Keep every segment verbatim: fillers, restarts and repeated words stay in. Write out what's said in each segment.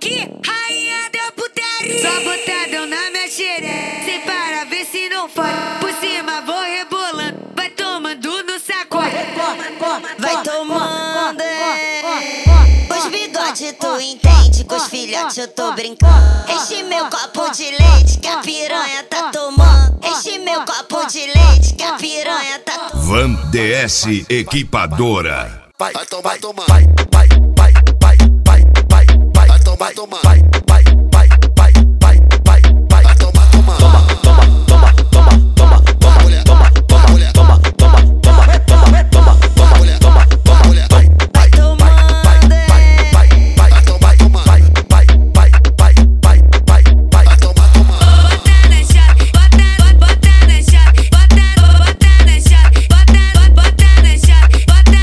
que rainha da putaria. Só botadão na minha xereca, sem para ver se não fode. Por cima vou rebolando, vai tomando no sacode. Vai tomando, é. Os bigode tu entende, com os filhotes eu tô brincando. Enche meu copo de leite que a piranha tá tomando. Enche meu copo de leite que a piranha tá tomando. Van D S Equipadora. Vai, vai tomar, toma, vai, vai, vai, vai, vai, vai, vai, vai tomar, toma, vai, vai, vai, vai, vai, vai, vai, vai tomar, toma, toma, toma, toma, toma, toma, toma, mulher, toma, toma, mulher, toma, toma, toma, toma, toma, toma, mulher, toma, toma, mulher, vai, vai, vai, vai, vai, vai, vai tomar, toma, vai, vai, vai, vai, vai, vai, vai, vai tomar, toma. Bota na chave, bota, bota na chave, bota, bota na chave, bota, bota na chave, bota.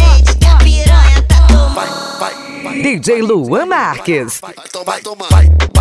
D J Luan Marques. Vai tomar, toma, vai, vai.